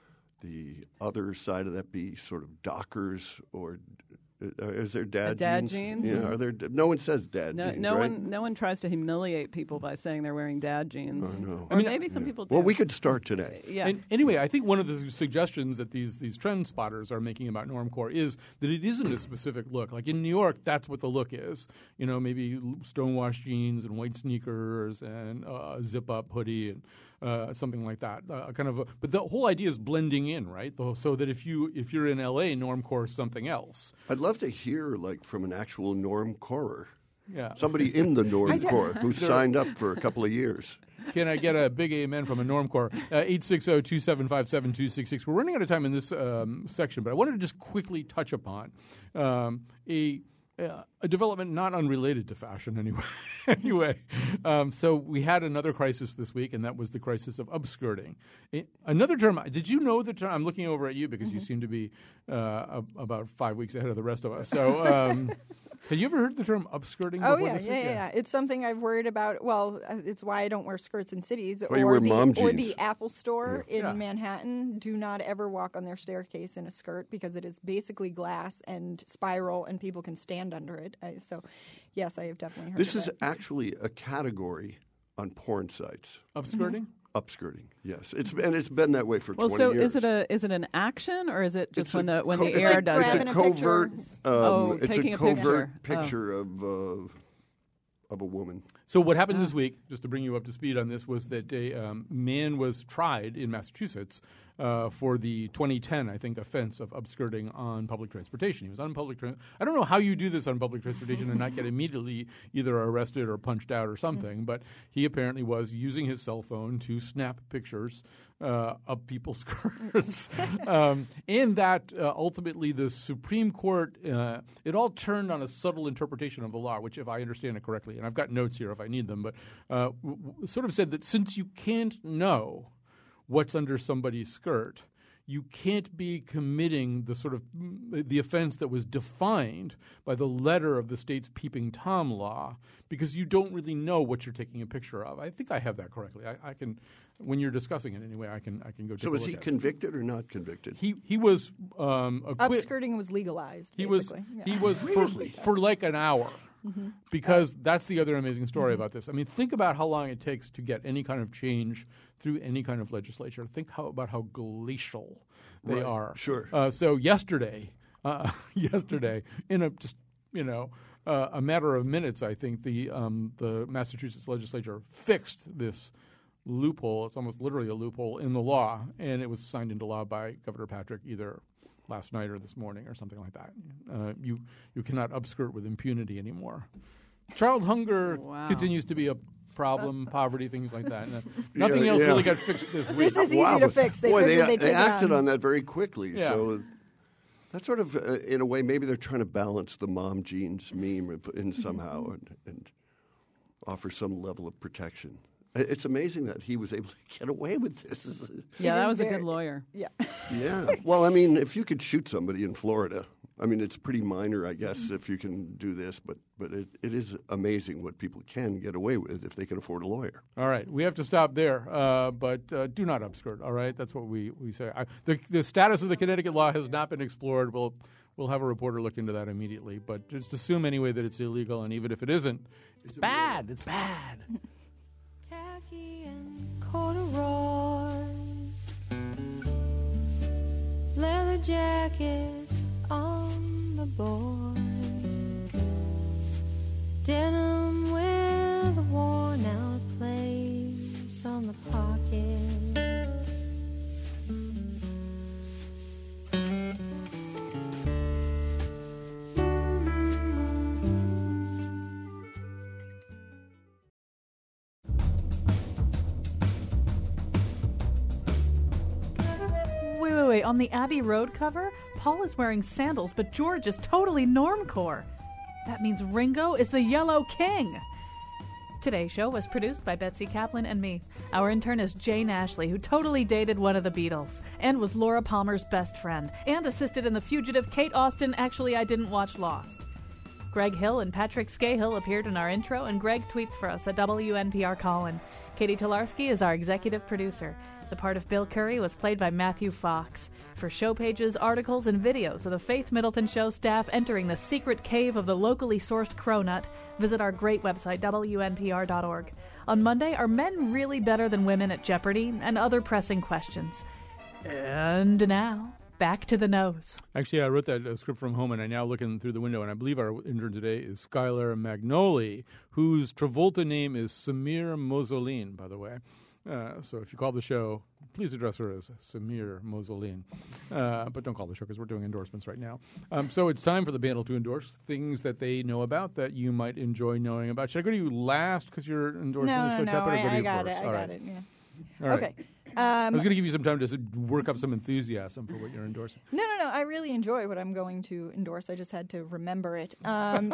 the other side of that be sort of Dockers or? Uh, is there dad, dad jeans? jeans? Yeah, are there? No one says dad No, jeans. no right? one, no one tries to humiliate people by saying they're wearing dad jeans. Oh, no. Or I mean, maybe some yeah. people do. Well, we could start today. Yeah. And anyway, I think one of the suggestions that these these trend spotters are making about normcore is that it isn't a specific look. Like in New York, that's what the look is. You know, maybe stonewashed jeans and white sneakers and uh, a zip-up hoodie and uh, something like that. Uh, kind of. A, but the whole idea is blending in, right? The, so that if you if you're in L A, normcore is something else. I'd love to hear like from an actual normcorer. Yeah. Somebody in the normcore who signed up for a couple of years. Can I get a big amen from a normcore? Uh, eight six zero, two seven five, seven two six six. We're running out of time in this um, section, but I wanted to just quickly touch upon um, a uh, a development not unrelated to fashion anyway. anyway, um, so we had another crisis this week, and that was the crisis of upskirting. A- another term. Did you know the term? I'm looking over at you because mm-hmm. you seem to be uh, a- about five weeks ahead of the rest of us. So. Um, Have you ever heard the term upskirting oh, before yeah, this yeah, week? yeah, yeah. It's something I've worried about. Well, uh, it's why I don't wear skirts in cities. Why or you wear the, mom Or jeans. the Apple Store Yeah. in Yeah. Manhattan. Do not ever walk on their staircase in a skirt because it is basically glass and spiral and people can stand under it. Uh, so, Yes, I have definitely heard This of is it. actually a category on porn sites. Upskirting? Upskirting, yes. It's and it's been that way for Well, twenty so years. is it a is it an action or is it just It's when a the when co- the it's air a- does it's it? a covert. Um, Oh, it's taking a a covert picture. Oh. picture of uh, of a woman. So what happened this week, just to bring you up to speed on this, was that a um, man was tried in Massachusetts uh, for the twenty ten, I think, offense of upskirting on public transportation. He was on public transportation. I don't know how you do this on public transportation and not get immediately either arrested or punched out or something, but he apparently was using his cell phone to snap pictures uh, of people's skirts. um, and that uh, ultimately the Supreme Court, uh, it all turned on a subtle interpretation of the law, which, if I understand it correctly, and I've got notes here if I need them, but uh, w- w- sort of said that since you can't know what's under somebody's skirt, you can't be committing the sort of the offense that was defined by the letter of the state's peeping Tom law because you don't really know what you're taking a picture of. I think I have that correctly. I, I can, when you're discussing it anyway, I can I can go. Take So a was look he at it. convicted or not convicted? He he was um, acquit- Upskirting was legalized. He was basically. Yeah. he was for for like an hour. Mhm. Because that's the other amazing story about this. I mean, think about how long it takes to get any kind of change through any kind of legislature. Think how, about how glacial they Right. are. Sure. Uh, so yesterday, uh, yesterday, in a just you know uh, a matter of minutes, I think the um, the Massachusetts legislature fixed this loophole. It's almost literally a loophole in the law, and it was signed into law by Governor Patrick either last night or this morning or something like that. Uh, you you cannot upskirt with impunity anymore. Child hunger Wow. continues to be a problem, poverty, things like that. And, uh, nothing Yeah, else yeah. really got fixed this week. This is easy Wow, to but fix. They boy, they, figured they'd they take it acted on. on that very quickly. Yeah. So that's sort of, uh, in a way, maybe they're trying to balance the mom jeans meme in somehow and, and offer some level of protection. It's amazing that he was able to get away with this. This is- Yeah, It that is was a very- good lawyer. Yeah. Yeah. Well, I mean, if you could shoot somebody in Florida, I mean, it's pretty minor, I guess, if you can do this, but, but it, it is amazing what people can get away with if they can afford a lawyer. All right, we have to stop there, uh, but uh, do not upskirt. All right, that's what we we say. I, the the status of the Connecticut law has not been explored. We'll we'll have a reporter look into that immediately. But just assume anyway that it's illegal, and even if it isn't, it's bad. It's bad. Khaki and corduroy, leather jackets on the boys, denim with a worn out place on the pocket. Wait, wait, wait. On the Abbey Road cover, Paul is wearing sandals, but George is totally normcore. That means Ringo is the Yellow King. Today's show was produced by Betsy Kaplan and me. Our intern is Jane Ashley, who totally dated one of the Beatles, and was Laura Palmer's best friend, and assisted in The Fugitive Kate Austen. Actually, I didn't watch Lost. Greg Hill and Patrick Scahill appeared in our intro, and Greg tweets for us at W N P R Colin. Katie Tolarski is our executive producer. The part of Bill Curry was played by Matthew Fox. For show pages, articles, and videos of the Faith Middleton Show staff entering the secret cave of the locally sourced cronut, visit our great website, W N P R dot org. On Monday, are men really better than women at Jeopardy? And other pressing questions. And now, back to the nose. Actually, I wrote that uh, script from home, and I'm now looking through the window, and I believe our intern today is Skylar Magnoli, whose Travolta name is Samir Mozoline, by the way. Uh, so if you call the show, please address her as Samir Mozoline. Uh, but don't call the show because we're doing endorsements right now. Um, so it's time for the panel to endorse things that they know about that you might enjoy knowing about. Should I go to you last because your endorsement No, is no, so no. tepid, or go I, to I you got first? it. I All got right. it. Yeah. All right. Okay. I Um, was going to give you some time to s- work up some enthusiasm for what you're endorsing. No, no, no. I really enjoy what I'm going to endorse. I just had to remember it. Um,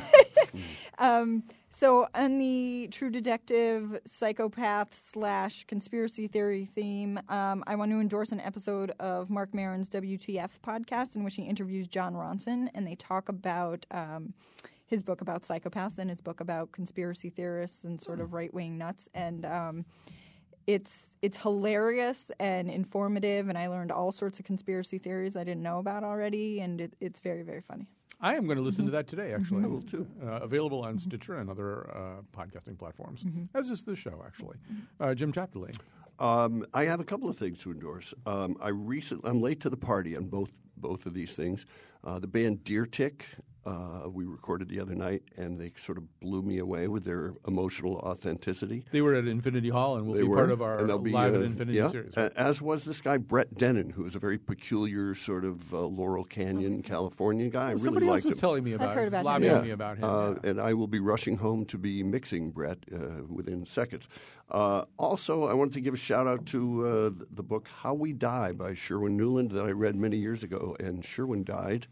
um, so, on the True Detective psychopath slash conspiracy theory theme, um, I want to endorse an episode of Mark Maron's W T F podcast in which he interviews John Ronson, and they talk about um, his book about psychopaths and his book about conspiracy theorists and sort of right wing nuts. And um, It's it's hilarious and informative, and I learned all sorts of conspiracy theories I didn't know about already, and it, it's very, very funny. I am going to listen to that today, actually. I will too. Uh, available on Stitcher and other uh, podcasting platforms, as is this show, actually. Uh, Jim Chapdelaine. Um, I have a couple of things to endorse. Um, I recently, I'm late to the party on both both of these things. Uh, the band Deer Tick, uh, we recorded the other night, and they sort of blew me away with their emotional authenticity. They were at Infinity Hall and will They be were, part of our and they'll be, Live uh, at Infinity yeah, series. a- As was this guy, Brett Dennen, who is a very peculiar sort of uh, Laurel Canyon, California guy. I really Somebody else liked was him. telling me about I've heard it, about him. lobbying Yeah. me about him. Uh, yeah. And I will be rushing home to be mixing Brett uh, within seconds. Uh, also, I wanted to give a shout out to uh, th- the book How We Die by Sherwin Newland that I read many years ago. And Sherwin died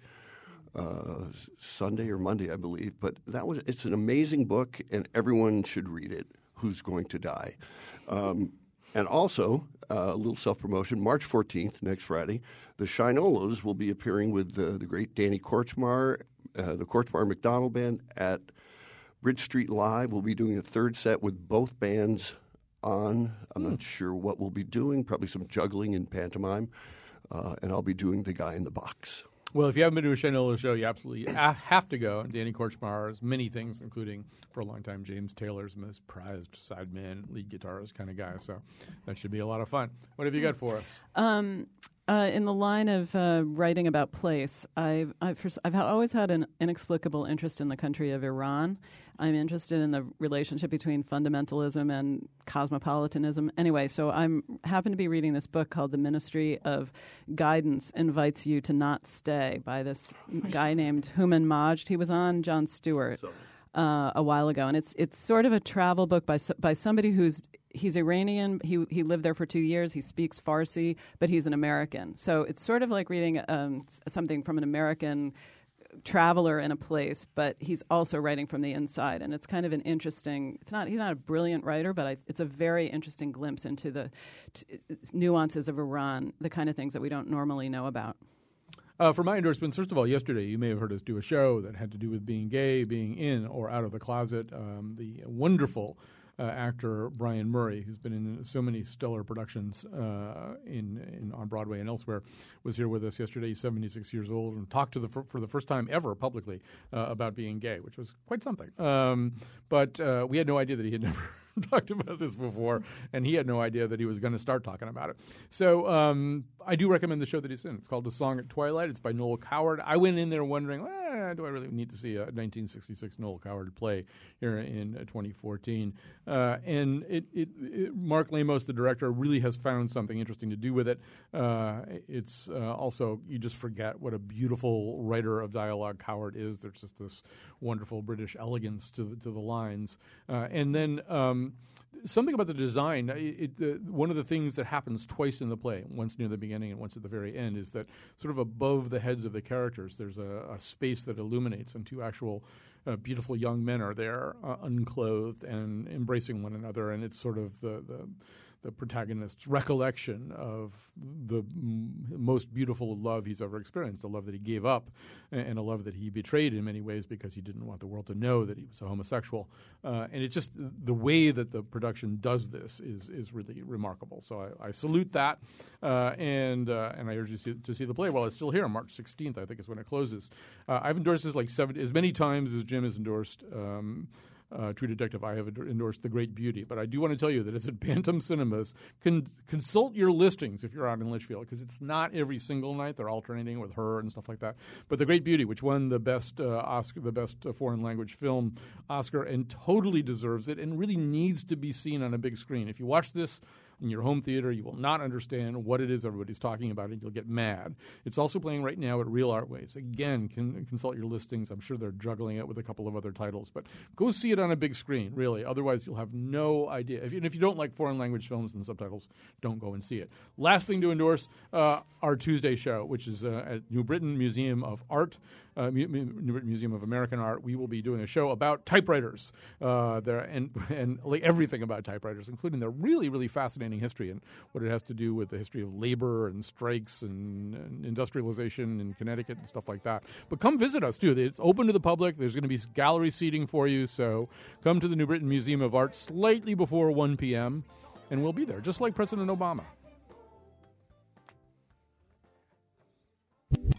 uh, Sunday or Monday, I believe. But that was it's an amazing book, and everyone should read it who's going to die. Um, and also, uh, a little self-promotion, March fourteenth, next Friday, the Shinolas will be appearing with the, the great Danny Korchmar, uh, the Korchmar McDonald Band at Bridge Street Live. We'll be doing a third set with both bands on. I'm not sure what we'll be doing, probably some juggling and pantomime, uh, and I'll be doing the guy in the box. Well, if you haven't been to a Shinola show, you absolutely a- have to go. And Danny Korchmar's many things, including for a long time James Taylor's most prized sideman, lead guitarist kind of guy. So that should be a lot of fun. What have you got for us? Um, uh, in the line of uh, writing about place, I've I've, pers- I've ha- always had an inexplicable interest in the country of Iran. I'm interested in the relationship between fundamentalism and cosmopolitanism. Anyway, so I'm happen to be reading this book called "The Ministry of Guidance Invites You to Not Stay" by this guy named Human Majd. He was on Jon Stewart uh, a while ago, and it's it's sort of a travel book by so- by somebody who's he's Iranian. He he lived there for two years. He speaks Farsi, but he's an American. So it's sort of like reading um, something from an American traveler in a place, but he's also writing from the inside, and it's kind of an interesting. It's not he's not a brilliant writer, but I, it's a very interesting glimpse into the t- nuances of Iran, the kind of things that we don't normally know about. Uh, for my endorsements, first of all, yesterday you may have heard us do a show that had to do with being gay, being in or out of the closet. Um, the wonderful uh, actor Brian Murray, who's been in so many stellar productions uh, in, in on Broadway and elsewhere, was here with us yesterday. He's seventy-six years old and talked to the for, for the first time ever publicly uh, about being gay, which was quite something. Um, but uh, we had no idea that he had never talked about this before, and he had no idea that he was going to start talking about it. So um, I do recommend the show that he's in. It's called A Song at Twilight. It's by Noel Coward. I went in there wondering, eh, do I really need to see a nineteen sixty-six Noel Coward play here in uh, twenty fourteen? Uh, and it, it, it, Mark Lamos, the director, really has found something interesting to do with it. Uh, it's uh, also, you just forget what a beautiful writer of dialogue Coward is. There's just this wonderful British elegance to the, to the lines. Uh, and then um, something about the design, it, it, uh, one of the things that happens twice in the play, once near the beginning and once at the very end, is that sort of above the heads of the characters, there's a, a space that illuminates, and two actual uh, beautiful young men are there, uh, unclothed and embracing one another, and it's sort of the, the the protagonist's recollection of the m- most beautiful love he's ever experienced, a love that he gave up and a love that he betrayed in many ways because he didn't want the world to know that he was a homosexual. Uh, and it's just the way that the production does this is is really remarkable. So I, I salute that, uh, and uh, and I urge you to see, to see the play while it's still here. March sixteenth, I think, is when it closes. Uh, I've endorsed this like seven, as many times as Jim has endorsed um, Uh, True Detective. I have endorsed The Great Beauty, but I do want to tell you that it's at Bantam Cinemas. Con- consult your listings if you're out in Litchfield, because it's not every single night. They're alternating with Her and stuff like that. But The Great Beauty, which won the best uh, Oscar, the best uh, foreign language film Oscar, and totally deserves it, and really needs to be seen on a big screen. If you watch this in your home theater, you will not understand what it is everybody's talking about, and you'll get mad. It's also playing right now at Real Artways. Again, can consult your listings. I'm sure they're juggling it with a couple of other titles, but go see it on a big screen, really. Otherwise, you'll have no idea. If you, and if you don't like foreign language films and subtitles, don't go and see it. Last thing to endorse, uh, our Tuesday show, which is uh, at New Britain Museum of Art, uh, New Britain Museum of American Art. We will be doing a show about typewriters, uh, there and and like everything about typewriters, including their really, really fascinating history and what it has to do with the history of labor and strikes and, and industrialization in Connecticut and stuff like that. But come visit us, too. It's open to the public. There's going to be gallery seating for you, so come to the New Britain Museum of Art slightly before one p.m., and we'll be there, just like President Obama.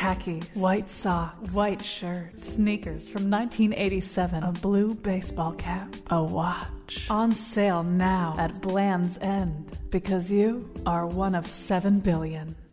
khakis, white socks, white shirt, sneakers from nineteen eighty-seven, a blue baseball cap, a watch. On sale now at Bland's End, because you are one of seven billion.